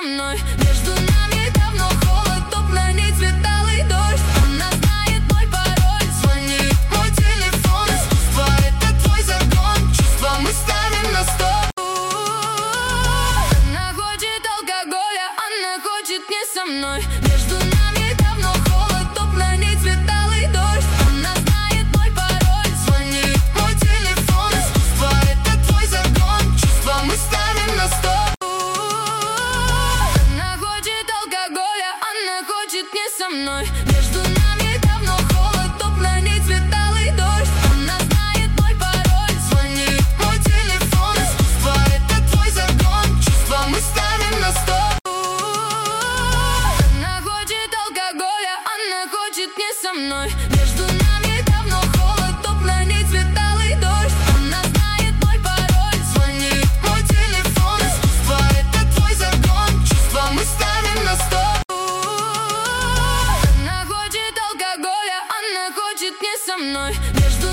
мной. Между нами давно холод, топленит светалый дождь. Она знает мой пароль, звонит мой телефон. Искусство — это твой закон, чувства мы ставим на стол. Она хочет алкоголя, она хочет не со мной. Между нами давно холод, топленит светалый дождь. Она знает мой пароль, звонит мой телефон. Искусство — это твой закон, чувства мы ставим на стол. Она хочет алкоголя, она хочет не со мной. Между нами давно холод, топленит светалый дождь. Она знает мой пароль, звонит мой телефон. Искусство — это твой закон, чувства мы ставим на стол. Она хочет алкоголя, она хочет не со мной. Между нами давно холод, топленит светалый дождь. Она знает мой пароль, звонит мой телефон. Искусство — это твой закон, чувства мы ставим на стол. Она хочет алкоголя, она хочет не со мной. Между